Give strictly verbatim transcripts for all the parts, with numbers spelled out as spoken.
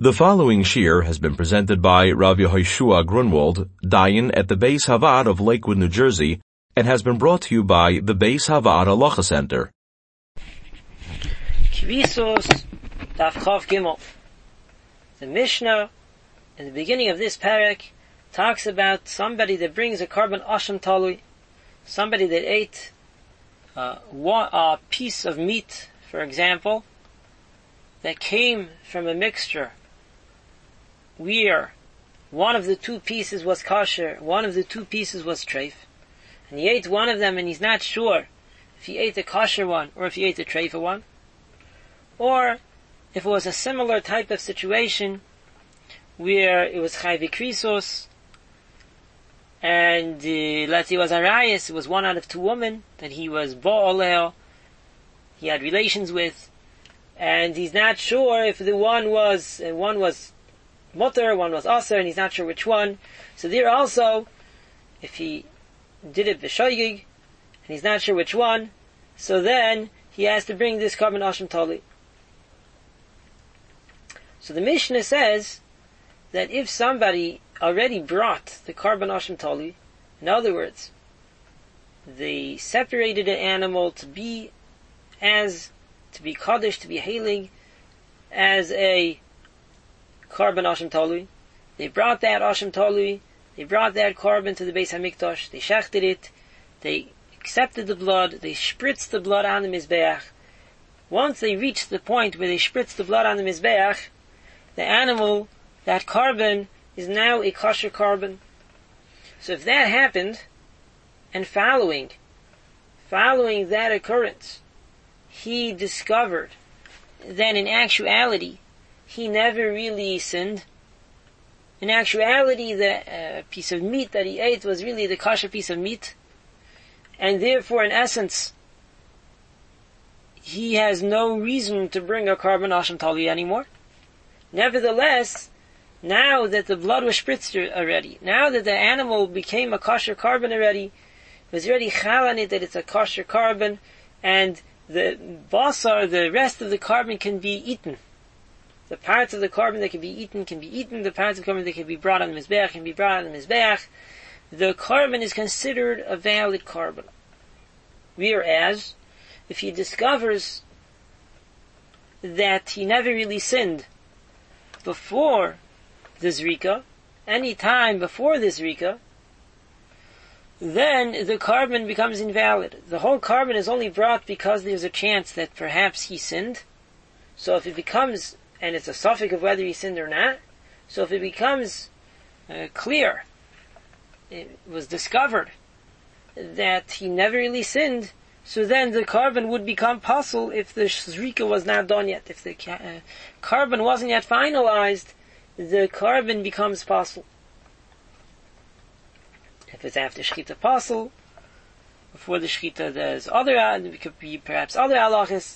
The following shir has been presented by Rav Yehoshua Grunwald, Dayan at the Beis Havad of Lakewood, New Jersey, and has been brought to you by the Beis Havad Halacha Center. Kvisos Daf Chav Gimel. The Mishnah, in the beginning of this parak, talks about somebody that brings a carbon asham talui, somebody that ate uh, one, a piece of meat, for example, that came from a mixture where one of the two pieces was kosher, one of the two pieces was treif, and he ate one of them and he's not sure if he ate the kosher one or if he ate the treifa one, or if it was a similar type of situation where it was chai v'krisos, and uh, let's say it was arayis, it was one out of two women that he was bo'oleo, he had relations with, and he's not sure if the one was, uh, one was mutter, one was aser, and he's not sure which one. So there also, if he did it b'shoigig, and he's not sure which one, so then he has to bring this carbon asham tali. So the Mishnah says that if somebody already brought the carbon asham tali, in other words, they separated an animal to be as, to be kaddish, to be heilig, as a carbon asham talui. They brought that asham talui, they brought that carbon to the Beis Hamikdash, they shechted it, they accepted the blood, they spritzed the blood on the Mizbeach. Once they reached the point where they spritzed the blood on the Mizbeach, the animal, that carbon, is now a kosher carbon. So if that happened, and following, following that occurrence, he discovered that in actuality, he never really sinned. In actuality, the uh, piece of meat that he ate was really the kosher piece of meat, and therefore, in essence, he has no reason to bring a carbon asham tali anymore. Nevertheless, now that the blood was spritzed already, now that the animal became a kosher carbon already, it was already chal on it that it's a kosher carbon, and the basar, the rest of the carbon, can be eaten. The parts of the carbon that can be eaten can be eaten. The parts of the carbon that can be brought on the Mizbeach can be brought on the Mizbeach. The carbon is considered a valid carbon. Whereas, if he discovers that he never really sinned before the Zrika, any time before the Zrika, then the carbon becomes invalid. The whole carbon is only brought because there's a chance that perhaps he sinned. So if it becomes, and it's a suffix of whether he sinned or not, so if it becomes uh, clear, it was discovered that he never really sinned, so then the carbon would become possible if the Zrika was not done yet. If the uh, carbon wasn't yet finalized, the carbon becomes possible. If it's after Shechita possible, before the Shechita there's other, it could be perhaps other halachas,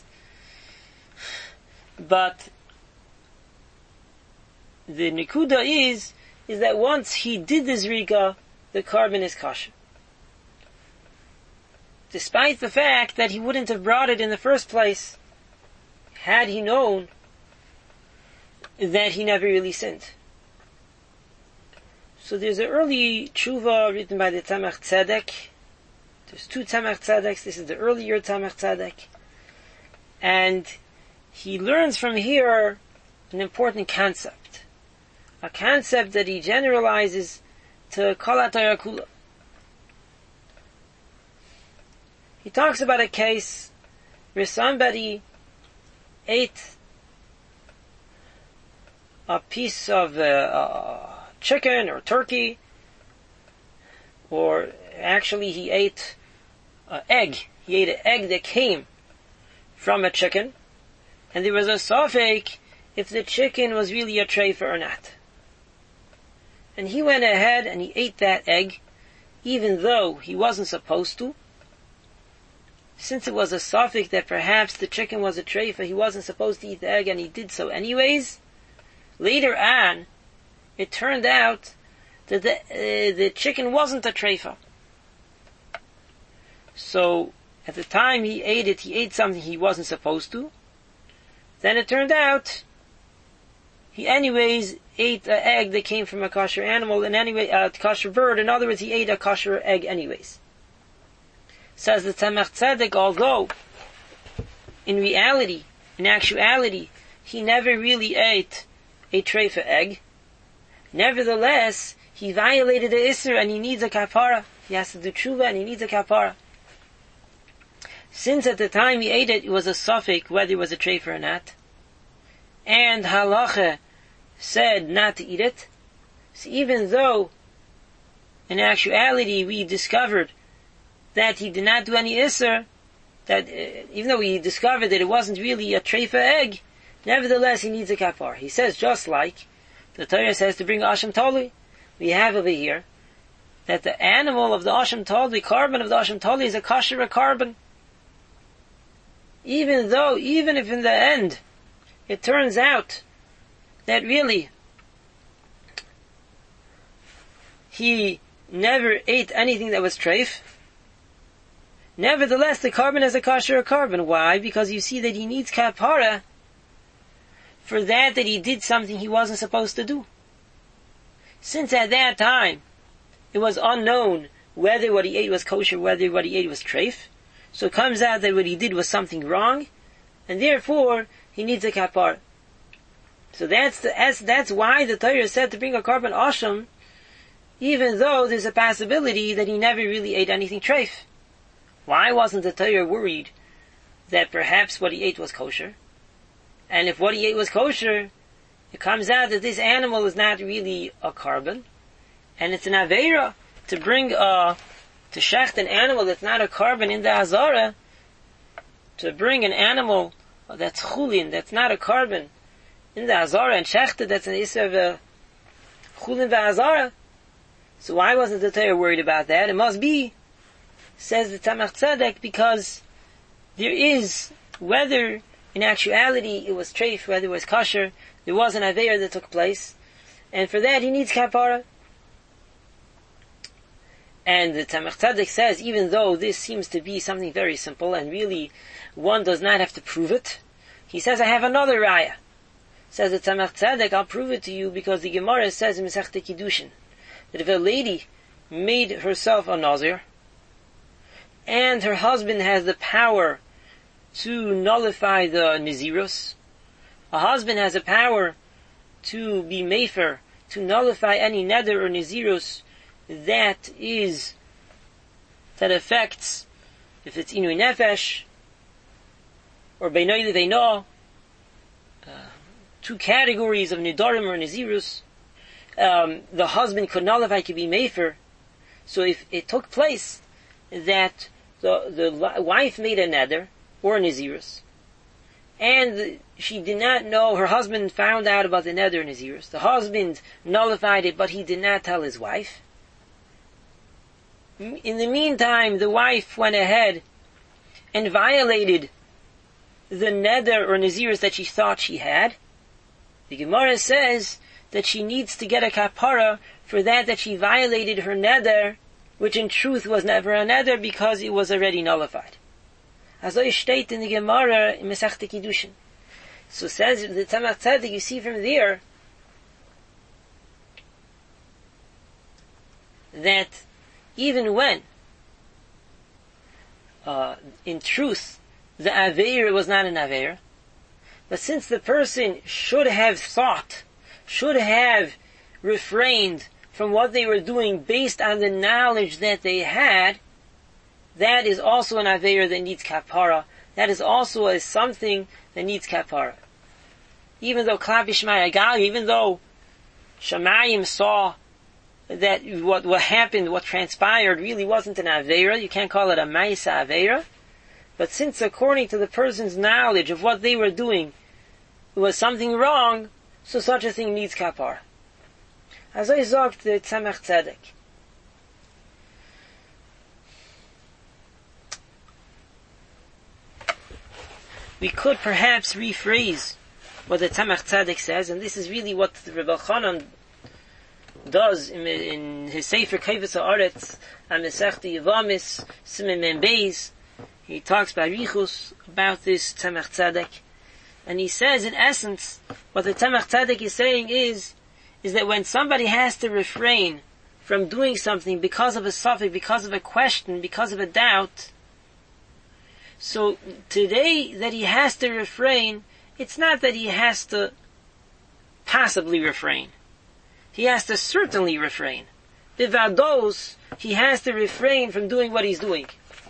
but the nikuda is, is that once he did the Zrika, the carbon is kosher. Despite the fact that he wouldn't have brought it in the first place, had he known that he never really sinned. So there's an early tshuva written by the Tzemach Tzedek. There's two Tzemach Tzedeks. This is the earlier Tzemach Tzedek. And he learns from here an important concept. A concept that he generalizes to Kol HaTorah Kula. He talks about a case where somebody ate a piece of uh, uh, chicken or turkey, or actually he ate an egg. He ate an egg that came from a chicken, and there was a safek if the chicken was really a treifa or not. And he went ahead and he ate that egg, even though he wasn't supposed to. Since it was a safek that perhaps the chicken was a treifa, he wasn't supposed to eat the egg, and he did so anyways. Later on, it turned out that the, uh, the chicken wasn't a treifa. So, at the time he ate it, he ate something he wasn't supposed to. Then it turned out he anyways ate an egg that came from a kosher animal, and anyway, a kosher bird. In other words, he ate a kosher egg anyways. Says the Tzemach Tzedek, although in reality, in actuality, he never really ate a treifa egg, nevertheless, he violated the Isser and he needs a kapara. He has to do tshuva and he needs a kapara. Since at the time he ate it, it was a suffix whether it was a treifa or not, and halacha said not to eat it, so even though in actuality we discovered that he did not do any Isser, that uh, even though we discovered that it wasn't really a treifa egg, nevertheless he needs a kapara. He says just like the Torah says to bring Asham Toli, we have over here that the animal of the Asham Toli, carbon of the Asham Toli, is a kosher carbon. Even though, even if in the end it turns out that really he never ate anything that was treif, nevertheless the carbon is a kosher carbon. Why? Because you see that he needs kapara for that that he did something he wasn't supposed to do. Since at that time it was unknown whether what he ate was kosher, whether what he ate was treif, so it comes out that what he did was something wrong, and therefore he needs a kapara. So that's the, that's, that's why the Torah said to bring a carbon asham, even though there's a possibility that he never really ate anything treif. Why wasn't the Torah worried that perhaps what he ate was kosher? And if what he ate was kosher, it comes out that this animal is not really a carbon, and it's an aveira to bring a, to shecht an animal that's not a carbon in the azara, to bring an animal that's chulin, that's not a carbon, in the azara, and shecht that's an isser of a chulin v'azara. So why wasn't the Torah worried about that? It must be, says the Tzemach Tzedek, because there is, whether in actuality it was treif, whether it was kosher, there was an aveir that took place, and for that he needs kapara. And the Tzemach Tzedek says, even though this seems to be something very simple, and really one does not have to prove it, he says, I have another raya. Says the Tzemach Tzedek, I'll prove it to you, because the Gemara says in Masechta Kiddushin, that if a lady made herself a nazir, and her husband has the power to nullify the Nazirus, a husband has the power to be mefer, to nullify any neder or Nazirus that is, that affects, if it's Inui Nefesh, or Beinoi Leveino, uh, two categories of Nidarim or Nazirus, um, the husband could nullify, could be mefer. So if it took place that the, the wife made a neder, or a Nazirus, and she did not know, her husband found out about the neder and Nazirus, the husband nullified it, but he did not tell his wife. In the meantime, the wife went ahead and violated the neder or Nazirus that she thought she had. The Gemara says that she needs to get a kapara for that that she violated her neder, which in truth was never a neder because it was already nullified. As I state in the Gemara in Masechta Kiddushin. So says the Tzemach Tzedek, you see from there that even when uh, in truth the aveir was not an aveir, but since the person should have thought, should have refrained from what they were doing based on the knowledge that they had, that is also an aveir that needs kapara. That is also a something that needs kapara. Even though Klav Yishmai Agal, even though Shamayim saw that what, what happened, what transpired really wasn't an aveira, you can't call it a Maisa aveira, but since according to the person's knowledge of what they were doing, it was something wrong, so such a thing needs kapara. As I sagt the Tzemach Tzedek, we could perhaps rephrase what the Tzemach Tzedek says, and this is really what the Rebbe Chanan does in, in his Sefer Kavitz Haaretz and Masechta Yevamis Siman Mem Beis. He talks by Richus about this Tzemach Tzedek, And he says, in essence, what the Tzemach Tzedek is saying is, is that when somebody has to refrain from doing something because of a suffix, because of a question, because of a doubt, so today that he has to refrain, it's not that he has to passively refrain. He has to certainly refrain. Bivados, he has to refrain from doing what he's doing.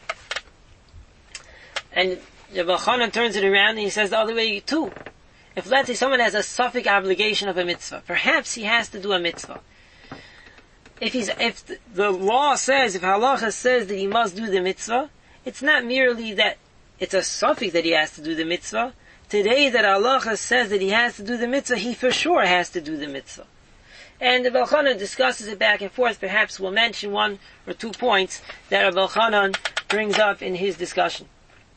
And Rabbi Chanan turns it around and he says the other way too. If let's say someone has a suffix obligation of a mitzvah, perhaps he has to do a mitzvah. If he's, if the law says, if halacha says that he must do the mitzvah, it's not merely that it's a suffix that he has to do the mitzvah. Today that halacha says that he has to do the mitzvah, he for sure has to do the mitzvah. And the Rabbi Chanan discusses it back and forth. Perhaps we'll mention one or two points that Rabbi Chanan brings up in his discussion.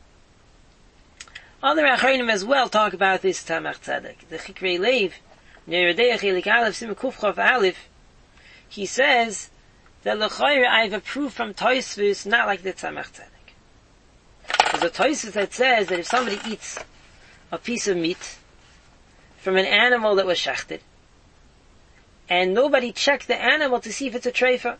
Other Achronim as well talk about this Tzemach Tzedek. The Chikrei Lev, Neredei Chelik Aleph Sim Kuf Chav Aleph, he says that l'chayr I have a proof from Tosfos not like the Tzemach Tzedek. There's a Tosfos that says that if somebody eats a piece of meat from an animal that was shechted, and nobody checked the animal to see if it's a treifa,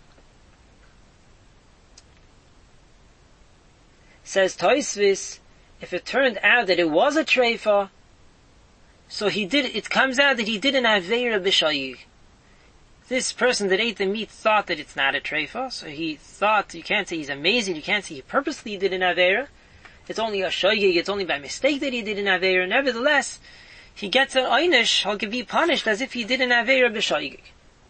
says Tosfos, if it turned out that it was a treifa, so he did, it comes out that he did an aveira b'shayig. This person that ate the meat thought that it's not a treifa, so he thought, you can't say he's amazing, you can't say he purposely did an aveira. It's only a shayig, it's only by mistake that he did an aveira. Nevertheless, he gets an einish, he'll be punished as if he did an aveira b'shayig.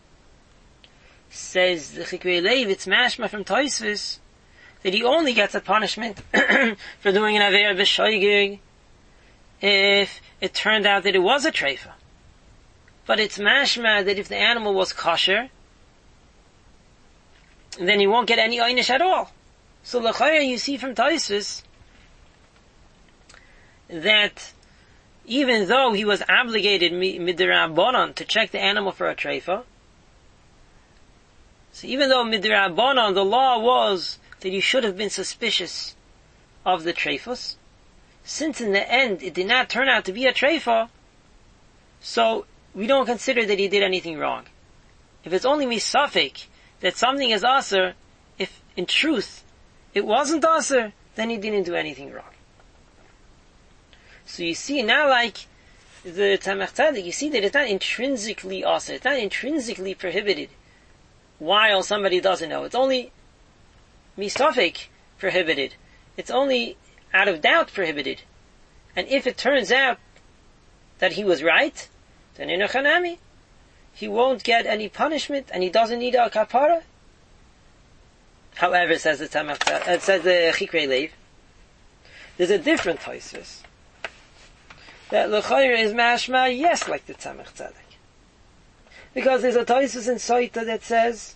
Says the Chikrei Lev, it's mashma from Tosfos, that he only gets a punishment for doing an aveira b'shayig if it turned out that it was a treifa. But it's mashma that if the animal was kosher, then he won't get any einish at all. So l'chayr you see from Tosfos that even though he was obligated midrabanan to check the animal for a treifa, so even though midrabanan the law was that you should have been suspicious of the treifos, since in the end it did not turn out to be a treifa, so we don't consider that he did anything wrong. If it's only misafik that something is aser, if in truth it wasn't aser, then he didn't do anything wrong. So you see now, like the Tzemach Tzedek, you see that it's not intrinsically aser, it's not intrinsically prohibited while somebody doesn't know. It's only misafik prohibited. It's only out of doubt prohibited. And if it turns out that he was right, then in a chanami, he won't get any punishment and he doesn't need a kapara. However, says the Tzemach Tzedek, uh, says the Chikrei Lev, there's a different Tosfos that l'chayr is mashma, yes, like the Tzemach Tzedek. Because there's a Tosfos in Soita that says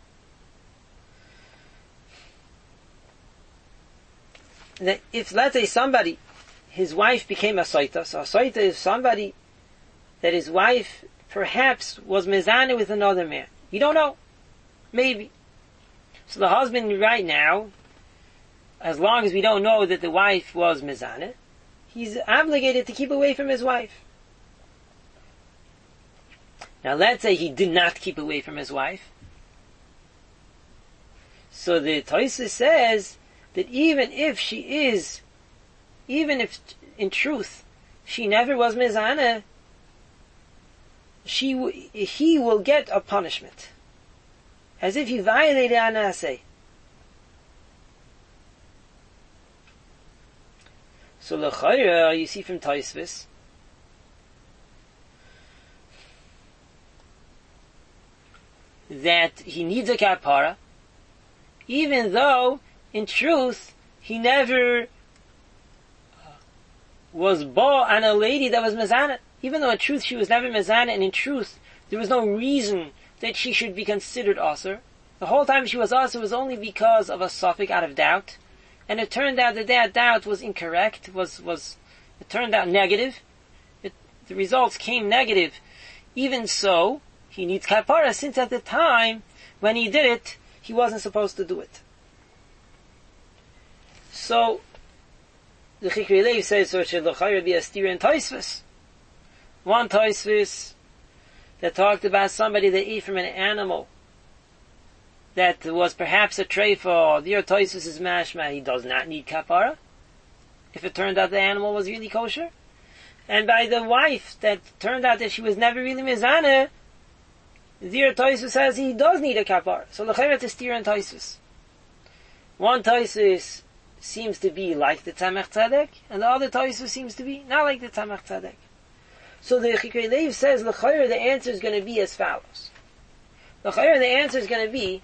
that if, let's say, somebody, his wife became a Soita, so a Soita is somebody that his wife perhaps was mezaneh with another man. You don't know. Maybe. So the husband right now, as long as we don't know that the wife was mezaneh, he's obligated to keep away from his wife. Now let's say he did not keep away from his wife. So the Tosfos says that even if she is, even if in truth she never was mezaneh, she w- he will get a punishment, as if he violated anaseh. So l'chayra, you see from Tosfos that he needs a kapara, even though in truth he never was bo on a lady that was mezaneh. Even though in truth she was never mezaneh, and in truth there was no reason that she should be considered aser. The whole time she was aser was only because of a suffix out of doubt, and it turned out that that doubt was incorrect, was, was, it turned out negative. It, the results came negative. Even so, he needs kapara, since at the time when he did it, he wasn't supposed to do it. So, the Chikri Lev says, so it should l'chayra be a steer in Tosfos. One Tosfos that talked about somebody that ate from an animal that was perhaps a treifa. The Tosfos is mashma, he does not need kapara, if it turned out the animal was really kosher. And by the wife that turned out that she was never really mizaneh, the Tosfos says he does need a kapara. So l'chayra to steer in Tosfos. One Tosfos seems to be like the Tzemach Tzedek, and the other Tosfos seems to be not like the Tzemach Tzedek. So the Chikri Lev says, l'chayra, the answer is going to be as follows. L'chayra, the answer is going to be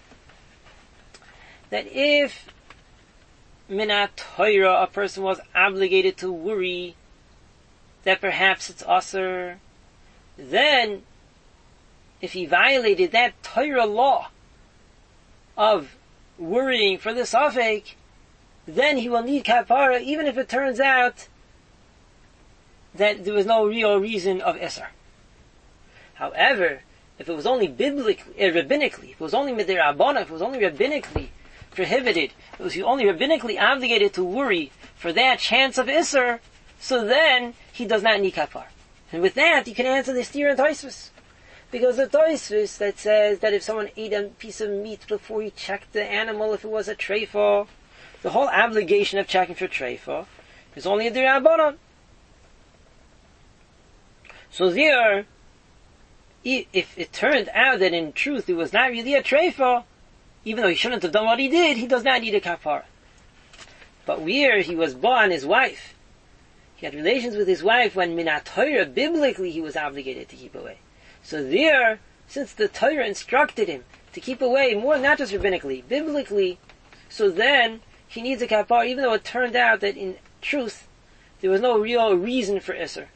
that if minat Torah, a person was obligated to worry that perhaps it's aser, then if he violated that Torah law of worrying for the safek, then he will need kapara, even if it turns out that there was no real reason of Isser. However, if it was only biblically, uh, rabbinically, if it was only midirabana, if it was only rabbinically prohibited, if it was only rabbinically obligated to worry for that chance of Isser, so then he does not need kapar. And with that, you can answer the steer in Tosfos. Because the Tosfos that says that if someone ate a piece of meat before he checked the animal, if it was a treifa, the whole obligation of checking for treifa is only a dirabbanan. So there, if it turned out that in truth it was not really a treifa, even though he shouldn't have done what he did, he does not need a kapara. But where he was born, his wife, he had relations with his wife when minat Torah, biblically he was obligated to keep away. So there, since the Torah instructed him to keep away, more not just rabbinically, biblically, so then he needs a kapara, even though it turned out that in truth there was no real reason for Isser.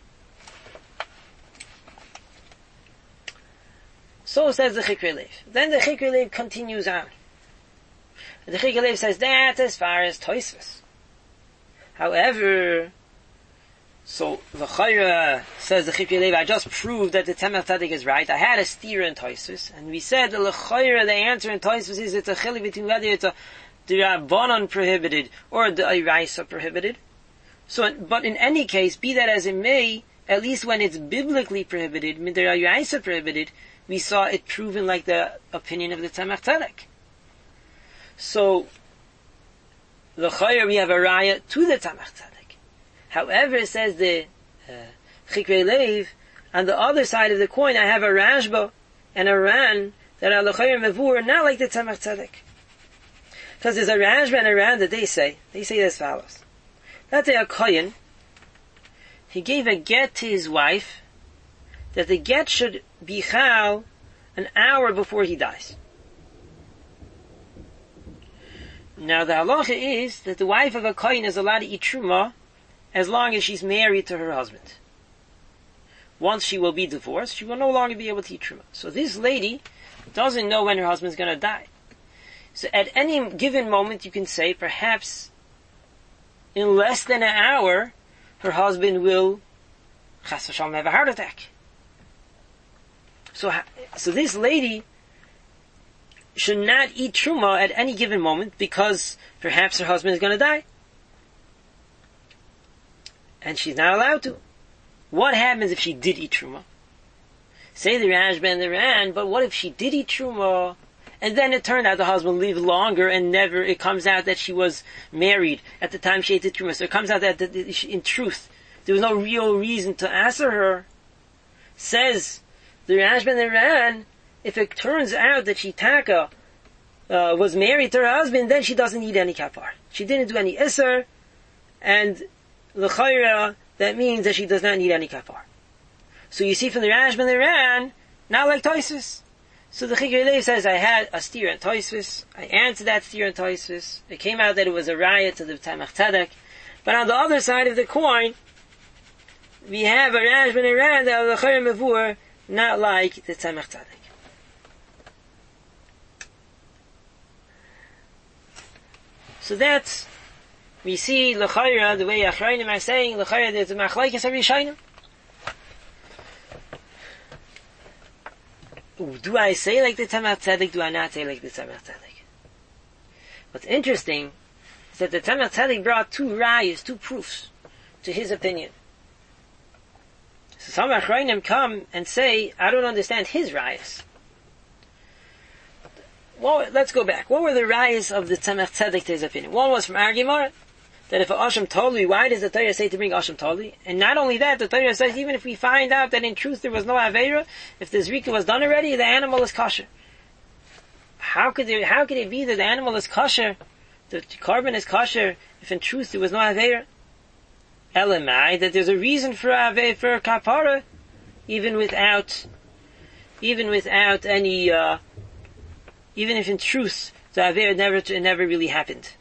So says the Chikri Lev. Then the Chikri Lev continues on. The Chikri Lev says that as far as Tosfos. However, so the Chayra says the Chikri Lev, I just proved that the Tzemach Tzedek is right. I had a steer in Tosfos, and we said the Chayra, the answer in Tosfos is it's a chiluk between whether it's a D'Rabbanan prohibited or the D'Oraisa prohibited. So, but in any case, be that as it may, at least when it's biblically prohibited, the D'Oraisa prohibited, we saw it proven like the opinion of the Tzemach Tzedek. So, the Chayra, we have a raya to the Tzemach Tzedek. However, it says the uh, Chikri Lev, on the other side of the coin, I have a Rashba and a Ran that are the Chayra Mevur, not like the Tzemach Tzedek. Because there's a Rashba and a Ran that they say, they say as follows. Let's say a Kohen, he gave a get to his wife, that the get should be chal an hour before he dies. Now the halacha is that the wife of a kohen is allowed to eat truma as long as she's married to her husband. Once she will be divorced, she will no longer be able to eat truma. So this lady doesn't know when her husband's going to die. So at any given moment you can say, perhaps in less than an hour, her husband will chas v'shalom have a heart attack. So, so this lady should not eat truma at any given moment because perhaps her husband is going to die. And she's not allowed to. What happens if she did eat truma? Say the Rashba and the Ran, but what if she did eat truma, and then it turned out the husband lived longer and never, it comes out that she was married at the time she ate the truma. So it comes out that, that in truth, there was no real reason to answer her. Says the Rashba and the Ran, if it turns out that she taka uh, was married to her husband, then she doesn't need any kapar. She didn't do any iser, and l'chayra, that means that she does not need any kapar. So you see from the Rashba and the Ran, not like Tosfos. So the Chikri Lev says, I had a steer in Tosfos, I answered that steer in Tosfos, it came out that it was a raya to the Tzemach Tzedek, but on the other side of the coin, we have a Rashba and a Ran that are l'chayra mevur, not like the Tzemach Tzedek. So that's, we see l'chayra, the way Achrayim are saying, l'chayra, there's a machlokes of Rishonim. Do I say like the Tzemach Tzedek? Do I not say like the Tzemach Tzedek? What's interesting, that the Tzemach Tzedek brought two rayas, two proofs, to his opinion. So some Achronim come and say, I don't understand his rayas. Well, let's go back. What were the rayas of the Tzemach Tzedek to his opinion? One was from Argimar, that if a Asham Toli, why does the Torah say to bring Asham Toli? And not only that, the Torah says even if we find out that in truth there was no Aveira, if the Zrika was done already, the animal is kosher. How could there, how could it be that the animal is kosher, the carbon is kosher, if in truth there was no Aveira? Elamai, that there's a reason for Aveira, for Kapara, even without, even without any, uh, even if in truth the Aveira never, it never really happened.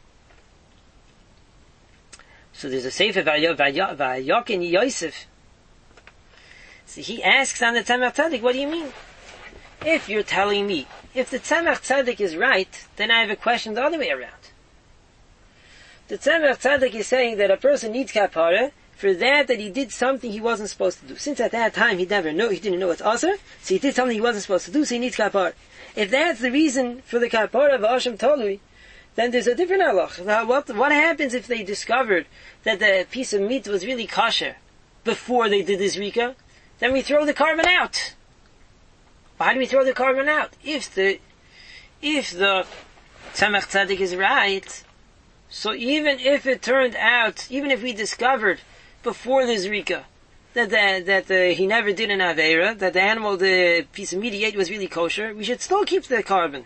So there's a sefer Vayokin Yosef. So he asks on the Tzemach Tzedek, what do you mean? If you're telling me, if the Tzemach Tzedek is right, then I have a question the other way around. The Tzemach Tzedek is saying that a person needs kapara for that that he did something he wasn't supposed to do. Since at that time he never knew, he didn't know it's asur, so he did something he wasn't supposed to do, so he needs kapara. If that's the reason for the kapara of Asham Tolui, then there's a different halach. Now, what, what happens if they discovered that the piece of meat was really kosher before they did this rika? Then we throw the carbon out. Why do we throw the carbon out? If the, if the Tzemach Tzedek is right, so even if it turned out, even if we discovered before the Zrika that the, that the, he never did an Aveira, that the animal, the piece of meat he ate was really kosher, we should still keep the carbon.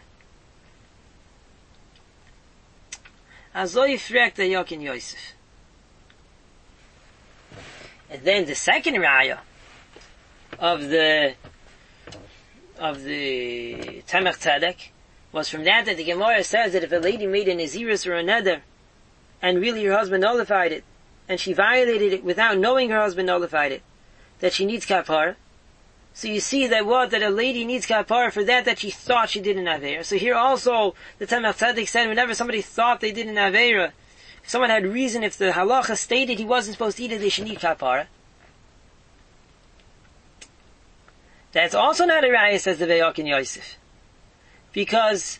Azoi fragt the Yokin Yosef. And then the second raya of the of the Tzemach Tzedek was from that that the Gemara says that if a lady made a Naziris or a Neder, and really her husband nullified it, and she violated it without knowing her husband nullified it, that she needs kapara. So you see that what? That a lady needs kapara for that that she thought she did an Aveira. So here also, the Tzemach Tzedek said whenever somebody thought they did an Aveira, if someone had reason, if the halacha stated he wasn't supposed to eat it, they should need kapara. That's also not a raya, says the Vayokin Yosef. Because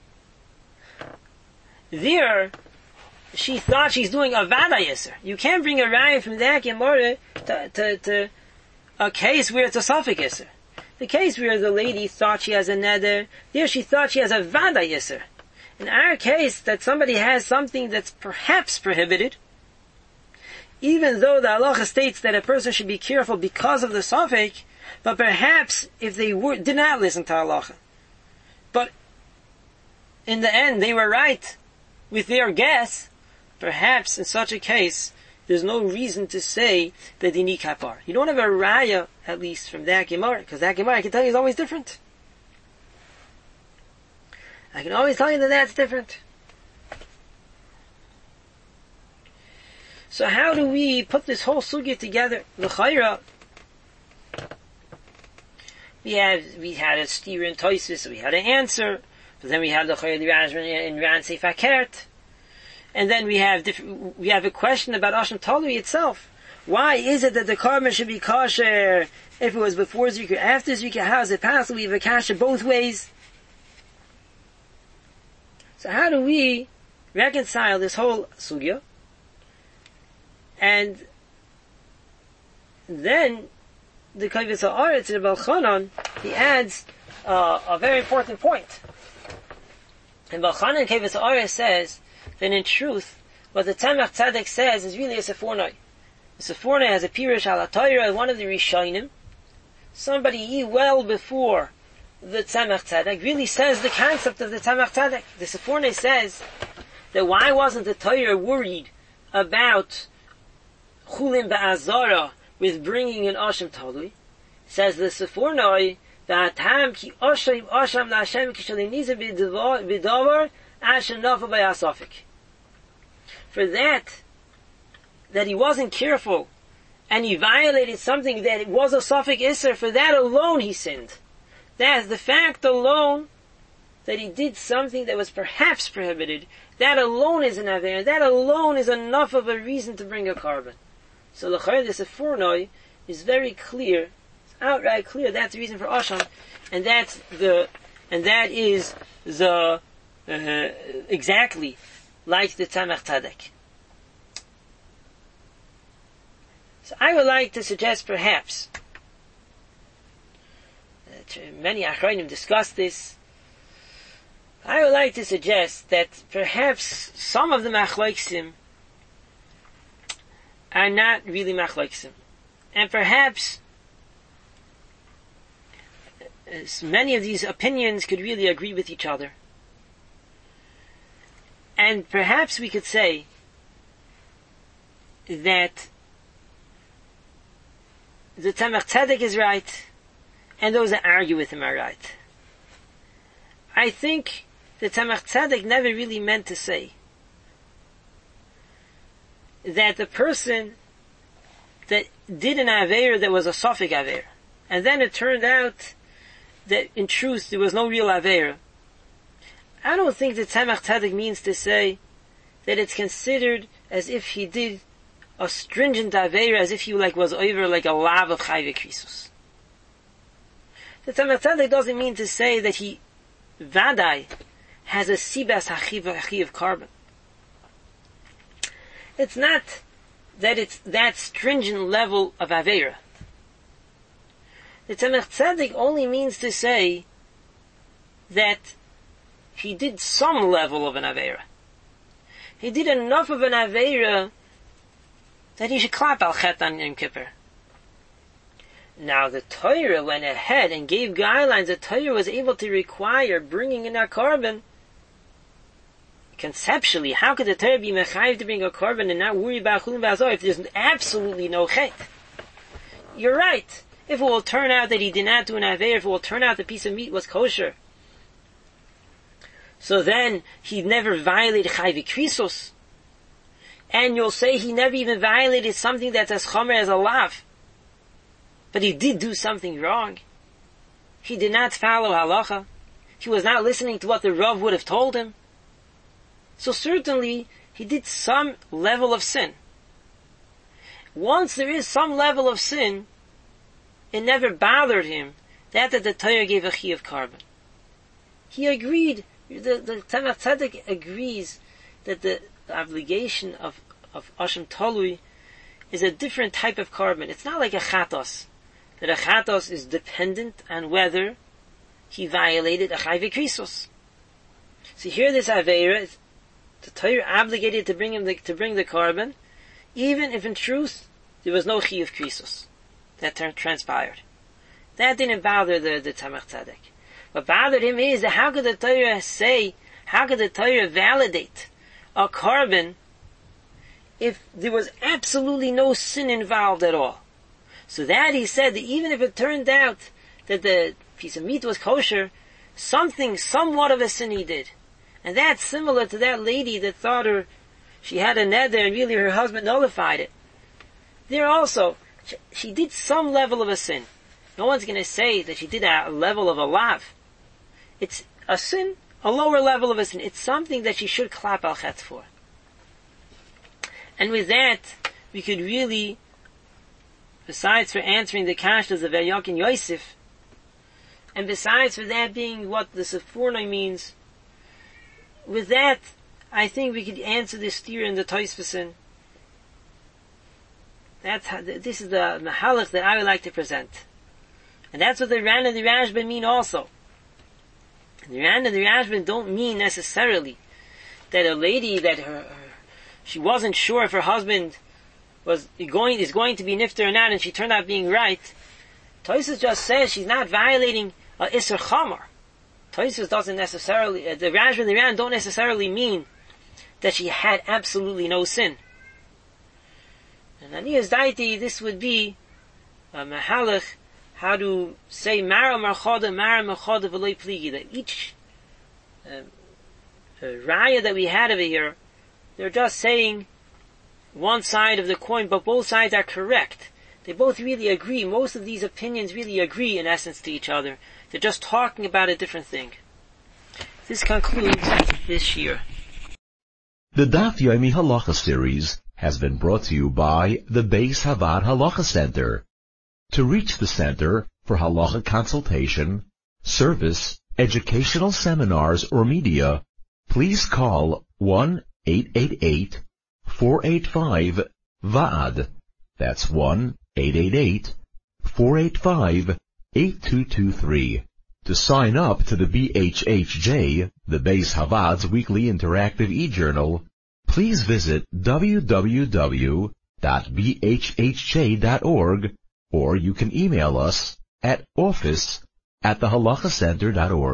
there, she thought she's doing a Vada Yisr. You can't bring a raya from that Gemara to, to, to a case where it's a Safek Yisr. The case where the lady thought she has a Neder, there she thought she has a Vada Yisr. In our case, that somebody has something that's perhaps prohibited, even though the halacha states that a person should be careful because of the Safek, but perhaps if they were, did not listen to halacha, but in the end they were right with their guess, perhaps in such a case there's no reason to say that they need kapar. You don't have a raya, at least from that Gemara, because that Gemara I can tell you is always different. I can always tell you that that's different. So how do we put this whole sugya together? L'chayra, we had we had a steer in Toisis, so we had an answer, but then we had the L'chayra in Ran Seifakert, and then we have different, we have a question about Asham Talui itself. Why is it that the carbon should be kosher if it was before Zrika, after Zrika? How is it possible? We have a kasha both ways. So how do we reconcile this whole sugya? And then the Kavitz Ha'aretz, the Baal Chanan, he adds uh, a very important point. And Baal Chanan Kavitz Ha'aretz says that in truth, what the Tzemach Tzedek says is really a Sefornai. The Sefornai has a Pirush ala Torah, one of the Rishonim, somebody well before the Tzemach Tzedek, really says the concept of the Tzemach Tzedek. The Sefornai says that why wasn't the Torah worried about Chulin Ba'azara with bringing an Asham Talui? Says the Sefornai that Tam ki Asham Asham LaHashem Kishaliniza B'davar Asham Nafa B'Yasafik. For that, that he wasn't careful and he violated something that it was a Safek Isser, for that alone he sinned. That's the fact alone that he did something that was perhaps prohibited. That alone is an aver. That alone is enough of a reason to bring a carbon. So the L'chayr, the Sefornoi, is very clear. It's outright clear. That's the reason for Asham, and that's the, and that is the uh, exactly like the Tzemach Tzedek. So I would like to suggest perhaps, uh, many Achronim discuss this, I would like to suggest that perhaps some of the Machloksim are not really Machloksim. And perhaps uh, many of these opinions could really agree with each other. And perhaps we could say that the Tzemach Tzedek is right, and those that argue with him are right. I think the Tzemach Tzedek never really meant to say that the person that did an Aveira that was a Sofik Aveira, and then it turned out that in truth there was no real Aveira. I don't think that Tzemach Tzedek means to say that it's considered as if he did a stringent Aveira, as if he like was over like a lav of Chayve Krisus. The Tzemach Tzedek doesn't mean to say that he Vadai has a Sibas Hachiv carbon. It's not that it's that stringent level of Aveira. The Tzemach Tzedek only means to say that he did some level of an Aveira. He did enough of an Aveira that he should clap al chet on Yom Kippur. Now the Torah went ahead and gave guidelines. The Torah was able to require bringing in a carbon. Conceptually, how could the Torah be mechayiv to bring a carbon and not worry about chulin v'azor if there's absolutely no chet? You're right. If it will turn out that he did not do an Aveira, if it will turn out the piece of meat was kosher, so then he never violated Chayve Krisos. And you'll say he never even violated something that's as chomer as a lav. But he did do something wrong. He did not follow halacha. He was not listening to what the Rav would have told him. So certainly, he did some level of sin. Once there is some level of sin, it never bothered him that, that the Torah gave a chi of carbon. He agreed, the, the Tzemach Tzedek agrees that the, the obligation of, of Asham Talui is a different type of carbon. It's not like a chatos, that a chatos is dependent on whether he violated a Chayve Krisos. So here this Aveira, the Torah obligated to bring him the, to bring the carbon, even if in truth there was no Chi of Krisos that transpired. That didn't bother the, the Tzemach Tzedek. What bothered him is that how could the Torah say, how could the Torah validate a carbon if there was absolutely no sin involved at all? So that he said that even if it turned out that the piece of meat was kosher, something, somewhat of a sin he did. And that's similar to that lady that thought her, she had a neder and really her husband nullified it. There also, she, she did some level of a sin. No one's going to say that she did a level of a lav. It's a sin, a lower level of a sin. It's something that she should clap al chet for. And with that, we could really, besides for answering the kashtas of Eliyakim Yosef, and besides for that being what the Sefurnai means, with that, I think we could answer this steer in the Tosfos. That's how, this is the mahalach that I would like to present. And that's what the Ran and the Rashban mean also. The Ran and the Rashban don't mean necessarily that a lady that her, her she wasn't sure if her husband was going is going to be nifter or not, and she turned out being right. Tosfos just says she's not violating a Isser Chamor. Tosfos doesn't necessarily, uh, the Rashban and the Ran don't necessarily mean that she had absolutely no sin. And Aniyas Daiti, this would be a mahalach, how to say Mara Marchoda, Mara Marchoda V'loi Pligi, that each uh, uh, raya that we had over here, they're just saying one side of the coin, but both sides are correct. They both really agree. Most of these opinions really agree in essence to each other. They're just talking about a different thing. This concludes this year. The Daf Yomi Halacha series has been brought to you by the Beis Havad Halacha Center. To reach the center for halacha consultation, service, educational seminars, or media, please call one eight eight eight, four eight five, V A D. That's one eight eight eight, four eight five, eight two two three. To sign up to the B H H J, the Beis Havad's weekly interactive e-journal, please visit w w w dot b h h j dot org, or you can email us at office at the halacha center dot org.